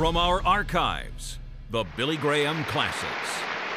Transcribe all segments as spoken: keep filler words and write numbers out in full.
From our archives, the Billy Graham Classics.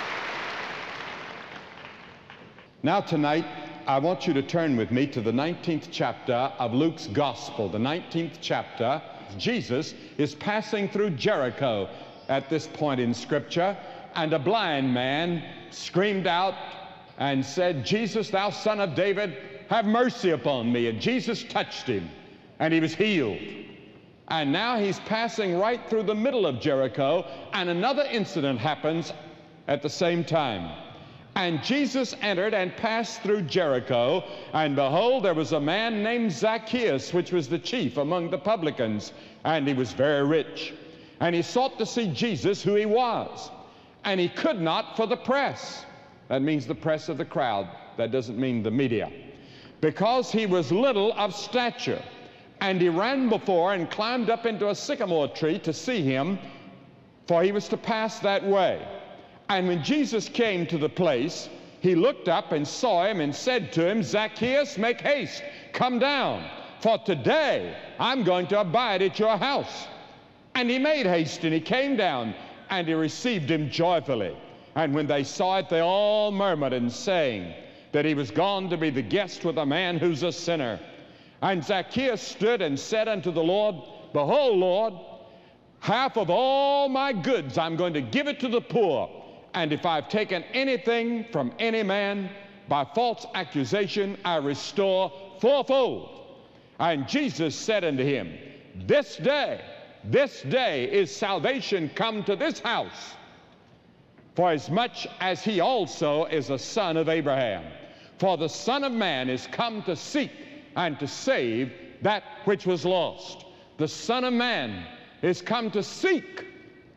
Now tonight, I want you to turn with me to the nineteenth chapter of Luke's Gospel. The nineteenth chapter, Jesus is passing through Jericho at this point in Scripture, and a blind man screamed out and said, "Jesus, thou son of David, have mercy upon me." And Jesus touched him, and he was healed. And now he's passing right through the middle of Jericho, and another incident happens at the same time. And Jesus entered and passed through Jericho, and behold, there was a man named Zacchaeus, which was the chief among the publicans, and he was very rich. And he sought to see Jesus, who he was, and he could not for the press. That means the press of the crowd. That doesn't mean the media. Because he was little of stature. And he ran before and climbed up into a sycamore tree to see him, for he was to pass that way. And when Jesus came to the place, he looked up and saw him and said to him, "Zacchaeus, make haste, come down, for today I'm going to abide at your house." And he made haste, and he came down, and he received him joyfully. And when they saw it, they all murmured and saying that he was gone to be the guest with a man who's a sinner. And Zacchaeus stood and said unto the Lord, "Behold, Lord, half of all my goods I'm going to give it to the poor. And if I've taken anything from any man by false accusation, I restore fourfold." And Jesus said unto him, "This day, this day is salvation come to this house, for as much as he also is a son of Abraham. For the Son of Man is come to seek and to save that which was lost." The Son of Man is come to seek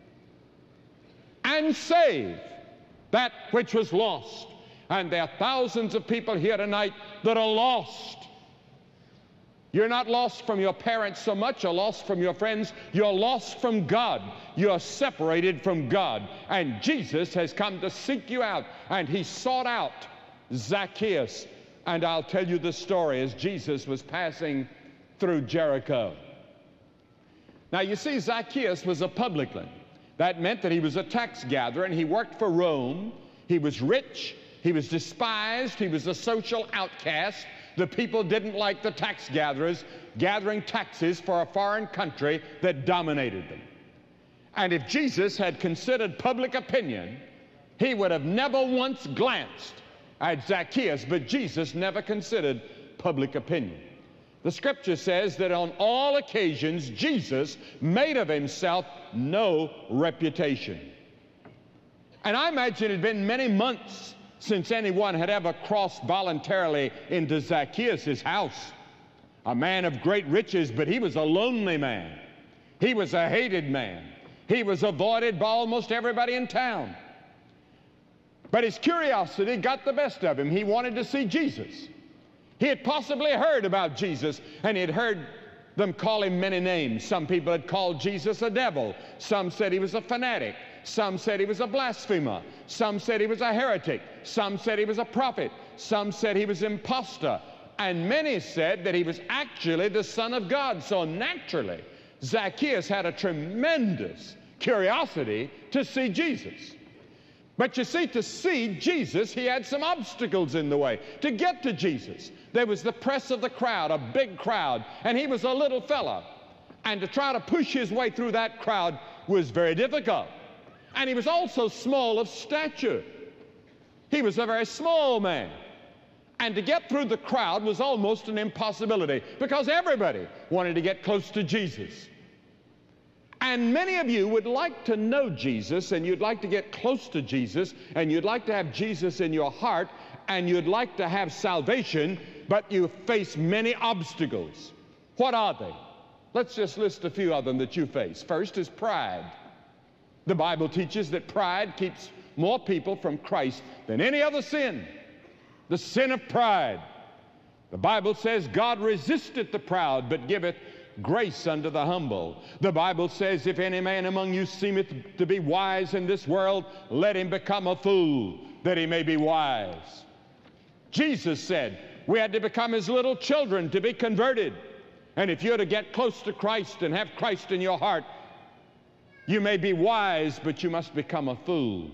and save that which was lost. And there are thousands of people here tonight that are lost. You're not lost from your parents so much, you're lost from your friends, you're lost from God. You're separated from God. And Jesus has come to seek you out, and he sought out Zacchaeus. And I'll tell you the story as Jesus was passing through Jericho. Now you see, Zacchaeus was a publican. That meant that he was a tax gatherer, and he worked for Rome. He was rich, he was despised, he was a social outcast. The people didn't like the tax gatherers gathering taxes for a foreign country that dominated them. And if Jesus had considered public opinion, he would have never once glanced at Zacchaeus, but Jesus never considered public opinion. The Scripture says that on all occasions Jesus made of himself no reputation. And I imagine it had been many months since anyone had ever crossed voluntarily into Zacchaeus' house. A man of great riches, but he was a lonely man. He was a hated man. He was avoided by almost everybody in town. But his curiosity got the best of him. He wanted to see Jesus. He had possibly heard about Jesus, and he had heard them call him many names. Some people had called Jesus a devil. Some said he was a fanatic. Some said he was a blasphemer. Some said he was a heretic. Some said he was a prophet. Some said he was an impostor. And many said that he was actually the Son of God. So naturally, Zacchaeus had a tremendous curiosity to see Jesus. But you see, to see Jesus, he had some obstacles in the way. To get to Jesus, there was the press of the crowd, a big crowd, and he was a little fella. And to try to push his way through that crowd was very difficult. And he was also small of stature. He was a very small man. And to get through the crowd was almost an impossibility, because everybody wanted to get close to Jesus. And many of you would like to know Jesus, and you'd like to get close to Jesus, and you'd like to have Jesus in your heart, and you'd like to have salvation, but you face many obstacles. What are they? Let's just list a few of them that you face. First is pride. The Bible teaches that pride keeps more people from Christ than any other sin. The sin of pride. The Bible says God resisteth the proud, but giveth grace unto the humble. The Bible says, if any man among you seemeth to be wise in this world, let him become a fool, that he may be wise. Jesus said we had to become as little children to be converted. And if you're to get close to Christ and have Christ in your heart, You may be wise, but you must become a fool.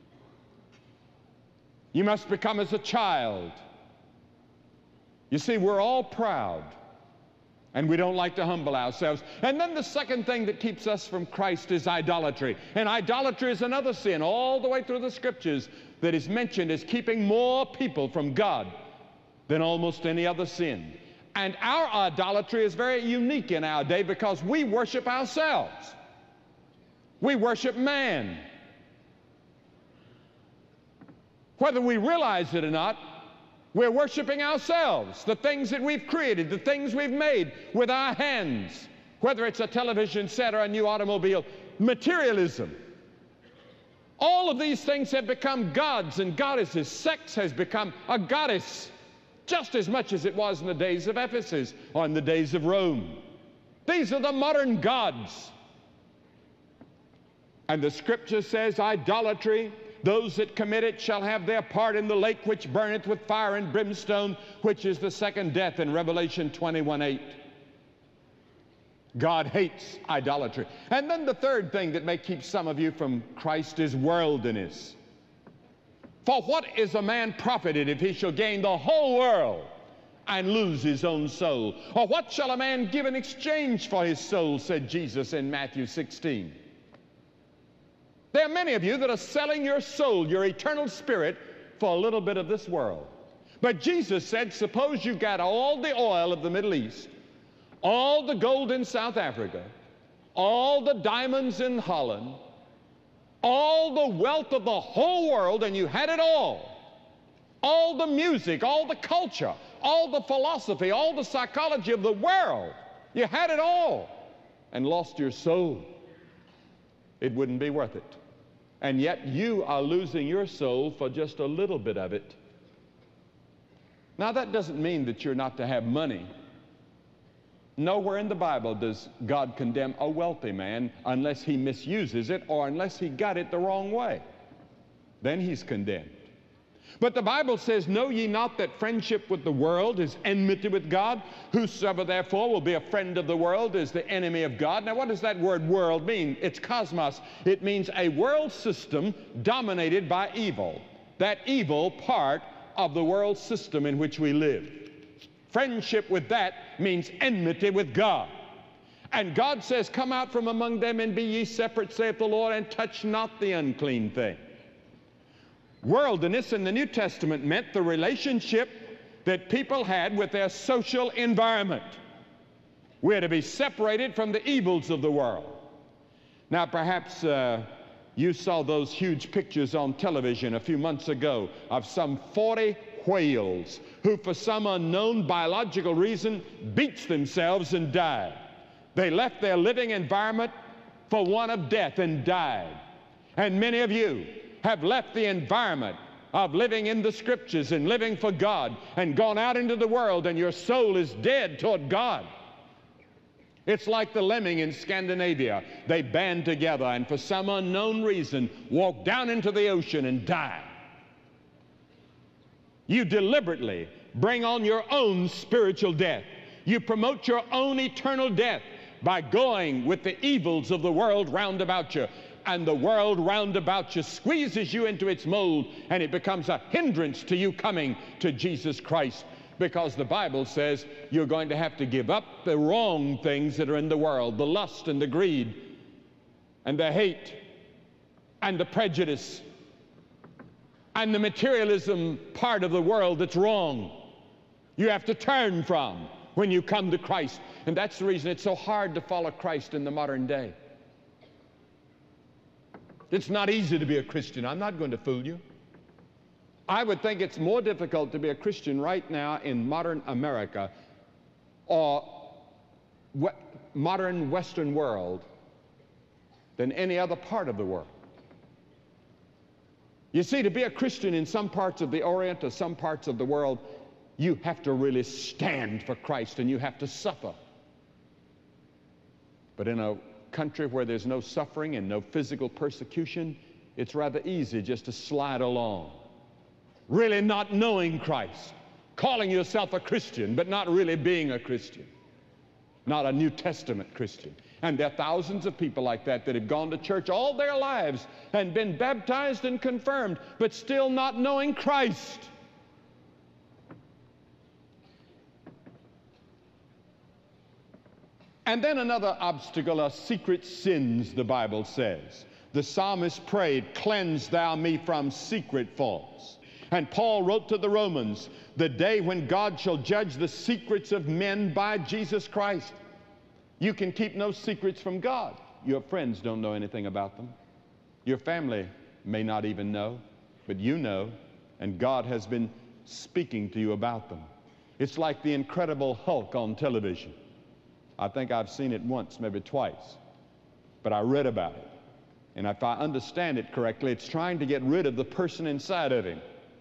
You must become as a child. You see, we're all proud, and we don't like to humble ourselves. And then the second thing that keeps us from Christ is idolatry. And idolatry is another sin all the way through the Scriptures that is mentioned as keeping more people from God than almost any other sin. And our idolatry is very unique in our day because we worship ourselves. We worship man. Whether we realize it or not, we're worshiping ourselves, the things that we've created, the things we've made with our hands, whether it's a television set or a new automobile. Materialism. All of these things have become gods and goddesses. Sex has become a goddess just as much as it was in the days of Ephesus or in the days of Rome. These are the modern gods. And the Scripture says idolatry, those that commit it shall have their part in the lake which burneth with fire and brimstone, which is the second death in Revelation twenty-one eight. God hates idolatry. And then the third thing that may keep some of you from Christ is worldliness. For what is a man profited if he shall gain the whole world and lose his own soul? Or what shall a man give in exchange for his soul, said Jesus in Matthew sixteen. There are many of you that are selling your soul, your eternal spirit, for a little bit of this world. But Jesus said, suppose you've got all the oil of the Middle East, all the gold in South Africa, all the diamonds in Holland, all the wealth of the whole world, and you had it all. All the music, all the culture, all the philosophy, all the psychology of the world. You had it all and lost your soul. It wouldn't be worth it. And yet you are losing your soul for just a little bit of it. Now that doesn't mean that you're not to have money. Nowhere in the Bible does God condemn a wealthy man unless he misuses it or unless he got it the wrong way. Then he's condemned. But the Bible says, know ye not that friendship with the world is enmity with God? Whosoever therefore will be a friend of the world is the enemy of God. Now what does that word world mean? It's cosmos. It means a world system dominated by evil. That evil part of the world system in which we live. Friendship with that means enmity with God. And God says, come out from among them and be ye separate, saith the Lord, and touch not the unclean thing. Worldliness in the New Testament meant the relationship that people had with their social environment. We're to be separated from the evils of the world. Now perhaps uh, you saw those huge pictures on television a few months ago of some forty whales who for some unknown biological reason beats themselves and died. They left their living environment for one of death and died. And many of you have left the environment of living in the Scriptures and living for God and gone out into the world, and your soul is dead toward God. It's like the lemming in Scandinavia. They band together and for some unknown reason walk down into the ocean and die. You deliberately bring on your own spiritual death. You promote your own eternal death by going with the evils of the world round about you. And the world round about you squeezes you into its mold, and it becomes a hindrance to you coming to Jesus Christ, because the Bible says you're going to have to give up the wrong things that are in the world, the lust and the greed and the hate and the prejudice and the materialism part of the world that's wrong. You have to turn from when you come to Christ. And that's the reason it's so hard to follow Christ in the modern day. It's not easy to be a Christian. I'm not going to fool you. I would think it's more difficult to be a Christian right now in modern America or we- modern Western world than any other part of the world. You see, to be a Christian in some parts of the Orient or some parts of the world, you have to really stand for Christ and you have to suffer. But in a country where there's no suffering and no physical persecution, it's rather easy just to slide along, really not knowing Christ, calling yourself a Christian, but not really being a Christian, not a New Testament Christian. And there are thousands of people like that that have gone to church all their lives and been baptized and confirmed, but still not knowing Christ. And then another obstacle are secret sins, the Bible says. The psalmist prayed, "Cleanse thou me from secret faults." And Paul wrote to the Romans, "The day when God shall judge the secrets of men by Jesus Christ." You can keep no secrets from God. Your friends don't know anything about them. Your family may not even know, but you know, and God has been speaking to you about them. It's like the Incredible Hulk on television. I think I've seen it once, maybe twice, but I read about it. And if I understand it correctly, it's trying to get rid of the person inside of him.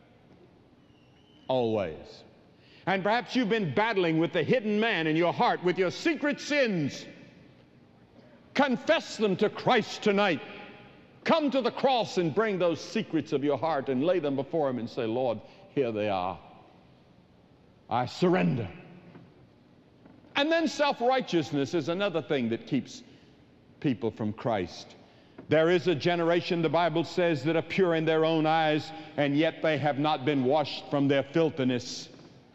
Always. And perhaps you've been battling with the hidden man in your heart, with your secret sins. Confess them to Christ tonight. Come to the cross and bring those secrets of your heart and lay them before Him and say, "Lord, here they are. I surrender." And then self-righteousness is another thing that keeps people from Christ. There is a generation, the Bible says, that are pure in their own eyes, and yet they have not been washed from their filthiness.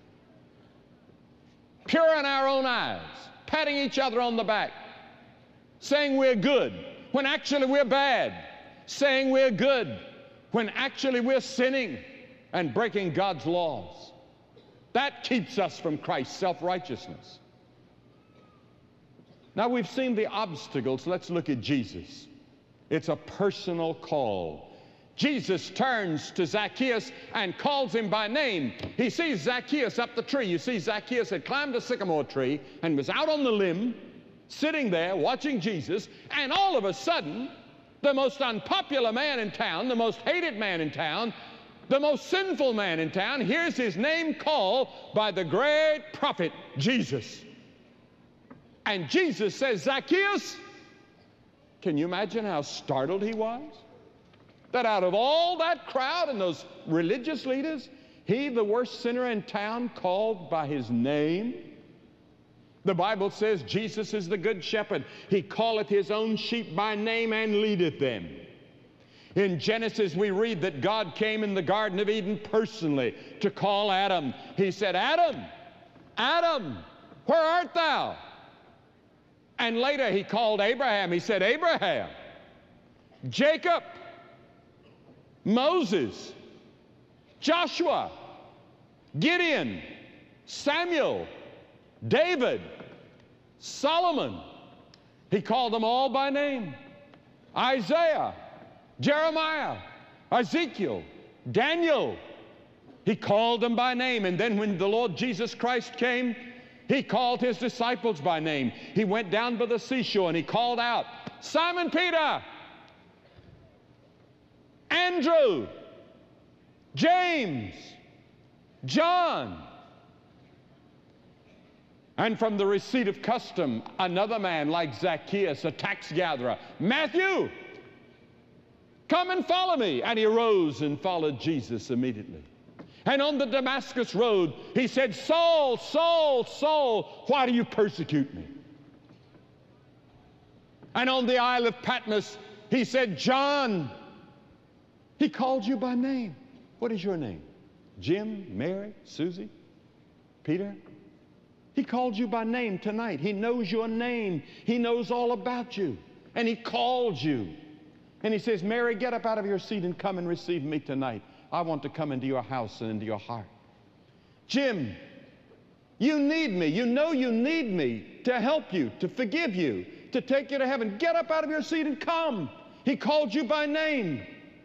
Pure in our own eyes, patting each other on the back, saying we're good when actually we're bad, saying we're good when actually we're sinning and breaking God's laws. That keeps us from Christ's self-righteousness. Now we've seen the obstacles. Let's look at Jesus. It's a personal call. Jesus turns to Zacchaeus and calls him by name. He sees Zacchaeus up the tree. You see, Zacchaeus had climbed a sycamore tree and was out on the limb, sitting there watching Jesus, and all of a sudden, the most unpopular man in town, the most hated man in town, the most sinful man in town, hears his name called by the great prophet Jesus. And Jesus says, "Zacchaeus," can you imagine how startled he was? That out of all that crowd and those religious leaders, he, the worst sinner in town, called by his name. The Bible says Jesus is the good shepherd. He calleth his own sheep by name and leadeth them. In Genesis, we read that God came in the Garden of Eden personally to call Adam. He said, "Adam, Adam, where art thou?" And later he called Abraham. He said, "Abraham, Jacob, Moses, Joshua, Gideon, Samuel, David, Solomon." He called them all by name. Isaiah, Jeremiah, Ezekiel, Daniel. He called them by name. And then when the Lord Jesus Christ came, He called His disciples by name. He went down by the seashore and He called out, "Simon Peter, Andrew, James, John." And from the receipt of custom, another man like Zacchaeus, a tax gatherer, "Matthew, come and follow me." And he arose and followed Jesus immediately. And on the Damascus road, he said, "Saul, Saul, Saul, why do you persecute me?" And on the Isle of Patmos, he said, "John." He called you by name. What is your name? Jim, Mary, Susie, Peter? He called you by name tonight. He knows your name. He knows all about you. And He called you. And He says, "Mary, get up out of your seat and come and receive me tonight. I want to come into your house and into your heart." Jim, you need me. You know you need me to help you, to forgive you, to take you to heaven. Get up out of your seat and come. He called you by name.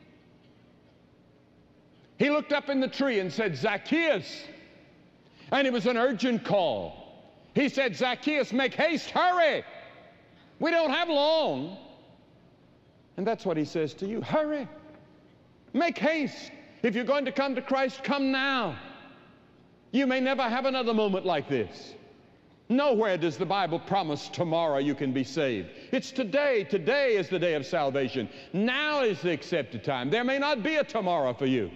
He looked up in the tree and said, "Zacchaeus." And it was an urgent call. He said, "Zacchaeus, make haste, hurry. We don't have long." And that's what He says to you. Hurry. Make haste. If you're going to come to Christ, come now. You may never have another moment like this. Nowhere does the Bible promise tomorrow you can be saved. It's today. Today is the day of salvation. Now is the accepted time. There may not be a tomorrow for you.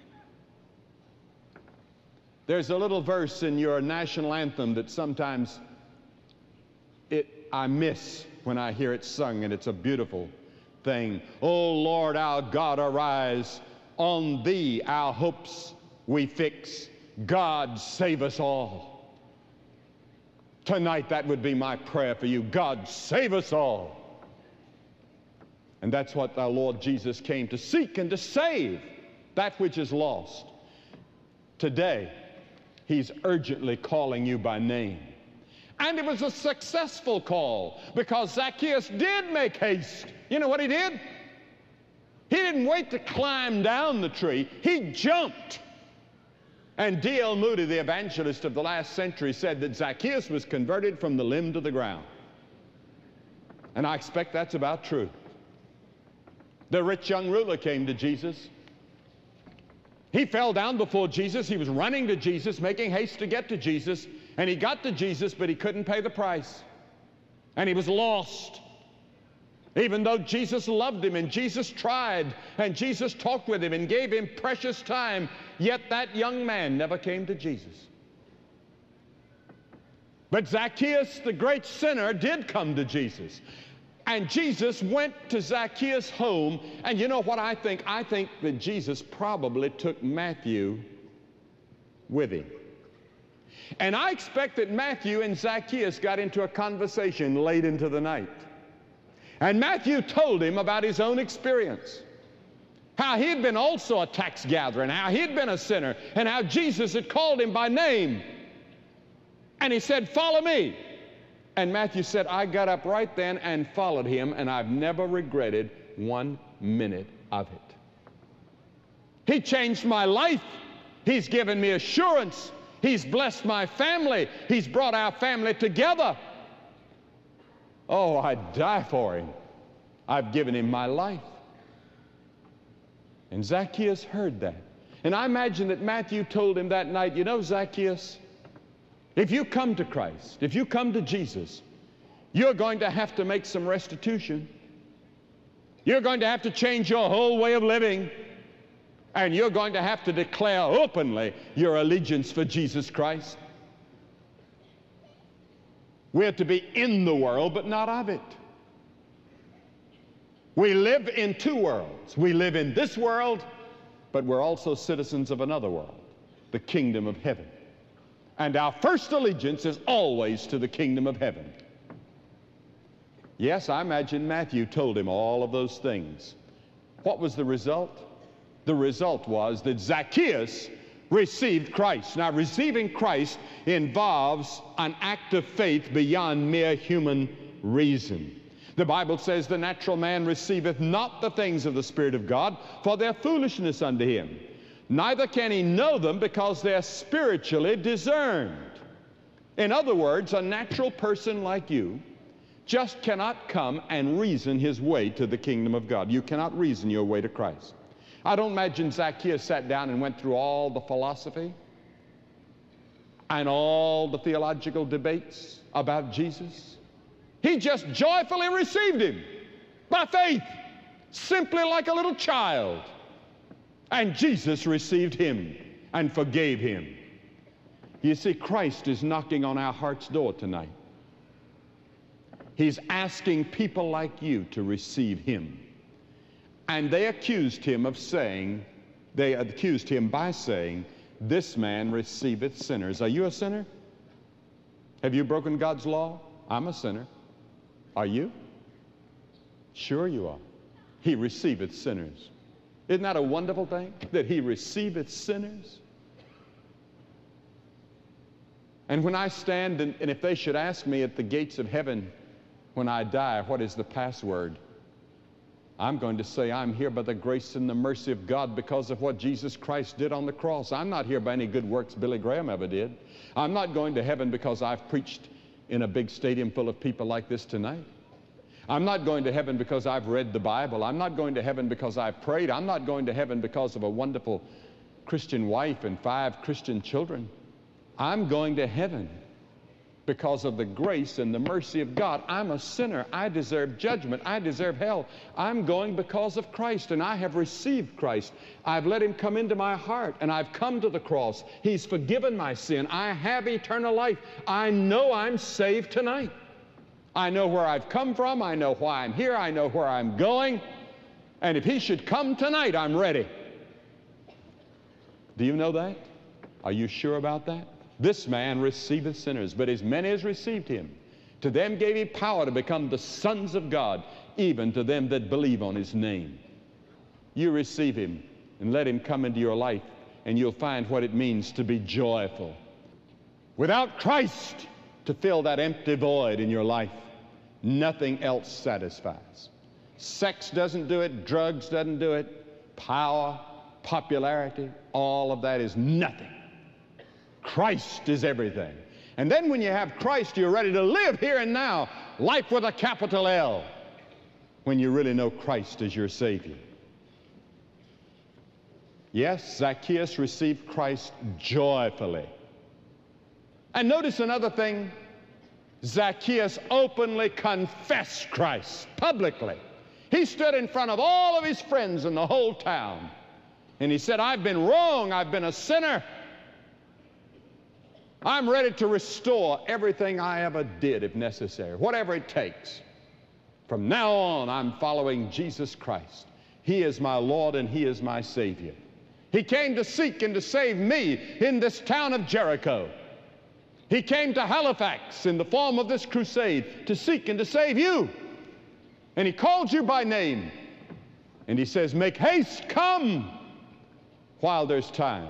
There's a little verse in your national anthem that sometimes it, I miss. when I hear it sung, and it's a beautiful thing. O Lord our God, arise. On thee our hopes we fix. God save us all. Tonight that would be my prayer for you. God save us all. And that's what our Lord Jesus came to seek and to save, that which is lost. Today, he's urgently calling you by name. And it was a successful call, because Zacchaeus did make haste. You know what he did? He didn't wait to climb down the tree. He jumped. And D L Moody, the evangelist of the last century, said that Zacchaeus was converted from the limb to the ground. And I expect that's about true. The rich young ruler came to Jesus. He fell down before Jesus. He was running to Jesus, making haste to get to Jesus. And he got to Jesus, but he couldn't pay the price. And he was lost. Even though Jesus loved him, and Jesus tried, and Jesus talked with him and gave him precious time, yet that young man never came to Jesus. But Zacchaeus, the great sinner, did come to Jesus. And Jesus went to Zacchaeus' home, and you know what I think? I think that Jesus probably took Matthew with him. And I expect that Matthew and Zacchaeus got into a conversation late into the night. And Matthew told him about his own experience, how he'd been also a tax gatherer, and how he'd been a sinner, and how Jesus had called him by name. And he said, "Follow me." And Matthew said, "I got up right then and followed him, and I've never regretted one minute of it. He changed my life. He's given me assurance. He's blessed my family. He's brought our family together. Oh, I'd die for him. I've given him my life." And Zacchaeus heard that. And I imagine that Matthew told him that night, "You know, Zacchaeus, if you come to Christ, if you come to Jesus, you're going to have to make some restitution. You're going to have to change your whole way of living. And you're going to have to declare openly your allegiance for Jesus Christ. We're to be in the world, but not of it. We live in two worlds. We live in this world, but we're also citizens of another world, the kingdom of heaven. And our first allegiance is always to the kingdom of heaven." Yes, I imagine Matthew told him all of those things. What was the result? The result was that Zacchaeus received Christ. Now, receiving Christ involves an act of faith beyond mere human reason. The Bible says, "The natural man receiveth not the things of the Spirit of God, for they're foolishness unto him. Neither can he know them, because they're spiritually discerned." In other words, a natural person like you just cannot come and reason his way to the kingdom of God. You cannot reason your way to Christ. I don't imagine Zacchaeus sat down and went through all the philosophy and all the theological debates about Jesus. He just joyfully received him by faith, simply like a little child. And Jesus received him and forgave him. You see, Christ is knocking on our heart's door tonight. He's asking people like you to receive him. And they accused him of saying, they accused him by saying, "This man receiveth sinners." Are you a sinner? Have you broken God's law? I'm a sinner. Are you? Sure you are. He receiveth sinners. Isn't that a wonderful thing? That he receiveth sinners? And when I stand, and, and if they should ask me at the gates of heaven when I die, what is the password? I'm going to say, I'm here by the grace and the mercy of God because of what Jesus Christ did on the cross. I'm not here by any good works Billy Graham ever did. I'm not going to heaven because I've preached in a big stadium full of people like this tonight. I'm not going to heaven because I've read the Bible. I'm not going to heaven because I've prayed. I'm not going to heaven because of a wonderful Christian wife and five Christian children. I'm going to heaven because of the grace and the mercy of God. I'm a sinner. I deserve judgment. I deserve hell. I'm going because of Christ, and I have received Christ. I've let him come into my heart, and I've come to the cross. He's forgiven my sin. I have eternal life. I know I'm saved tonight. I know where I've come from. I know why I'm here. I know where I'm going. And if he should come tonight, I'm ready. Do you know that? Are you sure about that? This man receiveth sinners, but as many as received him, to them gave he power to become the sons of God, even to them that believe on his name. You receive him and let him come into your life, and you'll find what it means to be joyful. Without Christ to fill that empty void in your life, nothing else satisfies. Sex doesn't do it, drugs doesn't do it, power, popularity, all of that is nothing. Christ is everything. And then when you have Christ, you're ready to live here and now, life with a capital L, when you really know Christ as your Savior. Yes, Zacchaeus received Christ joyfully. And notice another thing. Zacchaeus openly confessed Christ publicly. He stood in front of all of his friends in the whole town, and he said, I've been wrong, I've been a sinner. I'm ready to restore everything I ever did if necessary, whatever it takes. From now on, I'm following Jesus Christ. He is my Lord and he is my Savior. He came to seek and to save me in this town of Jericho. He came to Halifax in the form of this crusade to seek and to save you. And he called you by name. And he says, make haste, come while there's time.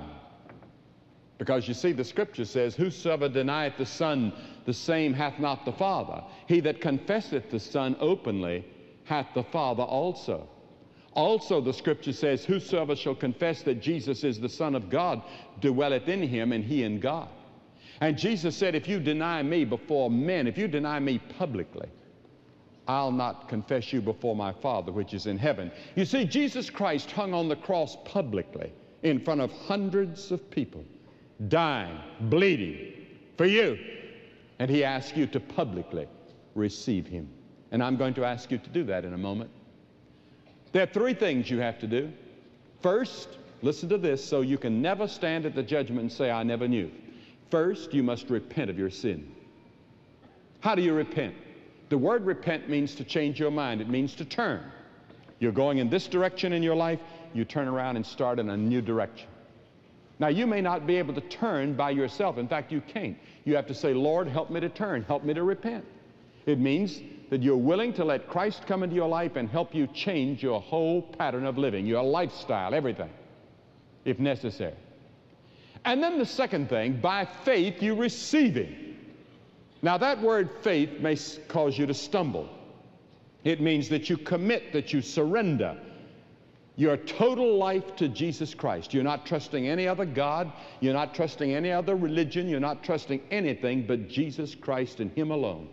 Because you see, the scripture says, whosoever denieth the Son, the same hath not the Father. He that confesseth the Son openly hath the Father also. Also the scripture says, whosoever shall confess that Jesus is the Son of God dwelleth in him, and he in God. And Jesus said, if you deny me before men, if you deny me publicly, I'll not confess you before my Father which is in heaven. You see, Jesus Christ hung on the cross publicly in front of hundreds of people, dying, bleeding for you. And he asked you to publicly receive him. And I'm going to ask you to do that in a moment. There are three things you have to do. First, listen to this so you can never stand at the judgment and say, I never knew. First, you must repent of your sin. How do you repent? The word repent means to change your mind. It means to turn. You're going in this direction in your life, you turn around and start in a new direction. Now, you may not be able to turn by yourself. In fact, you can't. You have to say, Lord, help me to turn. Help me to repent. It means that you're willing to let Christ come into your life and help you change your whole pattern of living, your lifestyle, everything, if necessary. And then the second thing, by faith you receive him. Now that word faith may cause you to stumble. It means that you commit, that you surrender your total life to Jesus Christ. You're not trusting any other God. You're not trusting any other religion. You're not trusting anything but Jesus Christ and him alone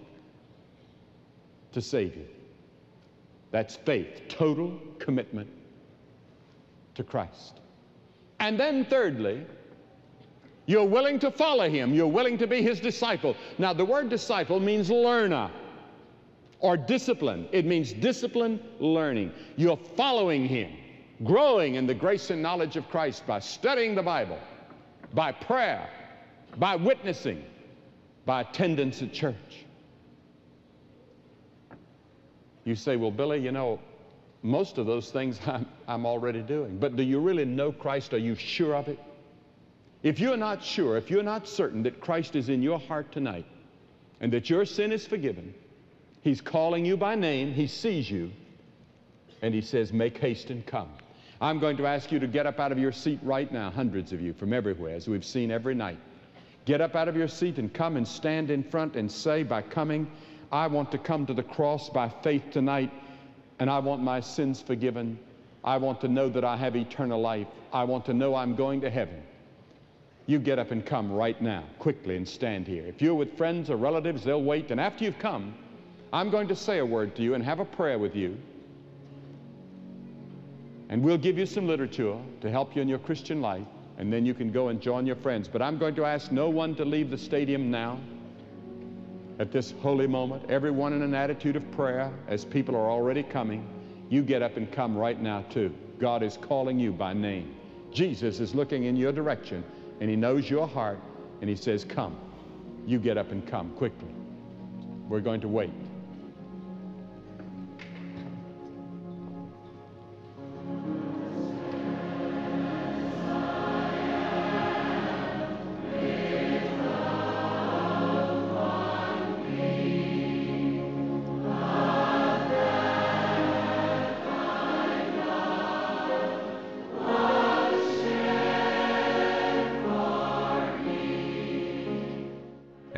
to save you. That's faith, total commitment to Christ. And then thirdly, you're willing to follow him. You're willing to be his disciple. Now, the word disciple means learner or discipline. It means discipline, learning. You're following him, growing in the grace and knowledge of Christ by studying the Bible, by prayer, by witnessing, by attendance at church. You say, well, Billy, you know, most of those things I'm, I'm already doing. But do you really know Christ? Are you sure of it? If you're not sure, if you're not certain that Christ is in your heart tonight and that your sin is forgiven, he's calling you by name, he sees you, and he says, make haste and come. I'm going to ask you to get up out of your seat right now, hundreds of you from everywhere, as we've seen every night. Get up out of your seat and come and stand in front and say, by coming, I want to come to the cross by faith tonight, and I want my sins forgiven. I want to know that I have eternal life. I want to know I'm going to heaven. You get up and come right now, quickly, and stand here. If you're with friends or relatives, they'll wait. And after you've come, I'm going to say a word to you and have a prayer with you. And we'll give you some literature to help you in your Christian life. And then you can go and join your friends. But I'm going to ask no one to leave the stadium now at this holy moment. Everyone in an attitude of prayer as people are already coming. You get up and come right now too. God is calling you by name. Jesus is looking in your direction. And he knows your heart, and he says, come. You get up and come quickly. We're going to wait.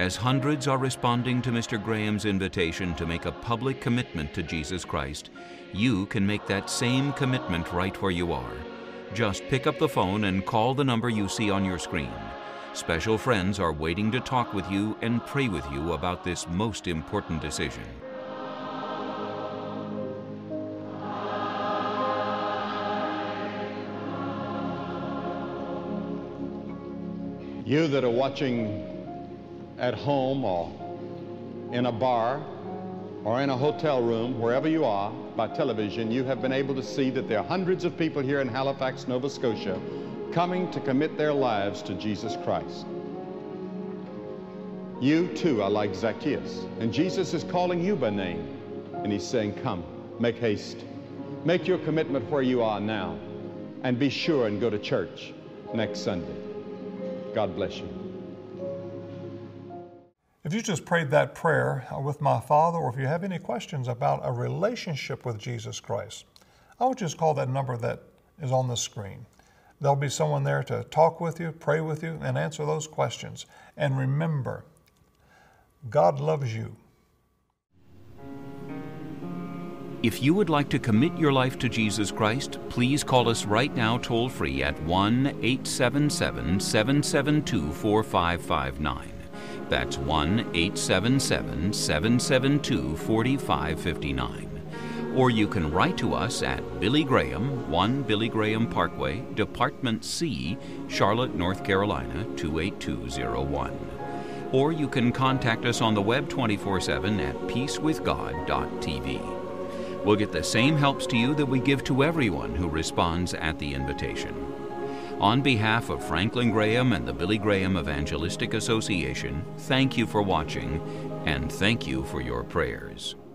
As hundreds are responding to Mister Graham's invitation to make a public commitment to Jesus Christ, you can make that same commitment right where you are. Just pick up the phone and call the number you see on your screen. Special friends are waiting to talk with you and pray with you about this most important decision. You that are watching at home or in a bar or in a hotel room, wherever you are, by television, you have been able to see that there are hundreds of people here in Halifax, Nova Scotia, coming to commit their lives to Jesus Christ. You too are like Zacchaeus, and Jesus is calling you by name, and he's saying, come, make haste. Make your commitment where you are now, and be sure and go to church next Sunday. God bless you. If you just prayed that prayer with my Father, or if you have any questions about a relationship with Jesus Christ, I would just call that number that is on the screen. There'll be someone there to talk with you, pray with you, and answer those questions. And remember, God loves you. If you would like to commit your life to Jesus Christ, please call us right now toll-free at one eight seven seven, seven seven two, four five five nine. That's one eight seven seven, seven seven two, four five five nine. Or you can write to us at Billy Graham, one Billy Graham Parkway, Department C, Charlotte, North Carolina, two eight two zero one. Or you can contact us on the web twenty-four seven at peace with god dot t v. We'll get the same helps to you that we give to everyone who responds at the invitation. On behalf of Franklin Graham and the Billy Graham Evangelistic Association, thank you for watching, and thank you for your prayers.